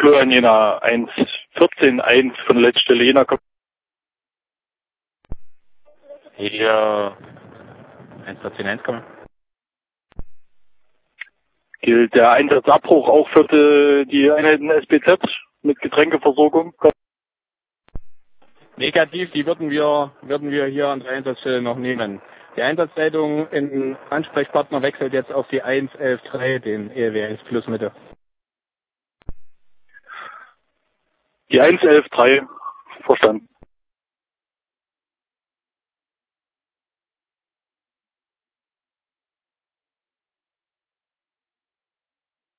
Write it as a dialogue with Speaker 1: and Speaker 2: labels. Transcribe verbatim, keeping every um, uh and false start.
Speaker 1: Florian Jena, eins vierzehn eins von Leitstelle Jena.
Speaker 2: Hier eins vierzehn eins kommen.
Speaker 1: Gilt der Einsatzabbruch auch für die, die Einheiten S B Z mit Getränkeversorgung?
Speaker 2: Negativ, die würden wir, würden wir hier an der Einsatzstelle noch nehmen. Die Einsatzleitung in Ansprechpartner wechselt jetzt auf die eins elf drei, den E L W eins Plus Mitte.
Speaker 1: Die eins elf drei, verstanden.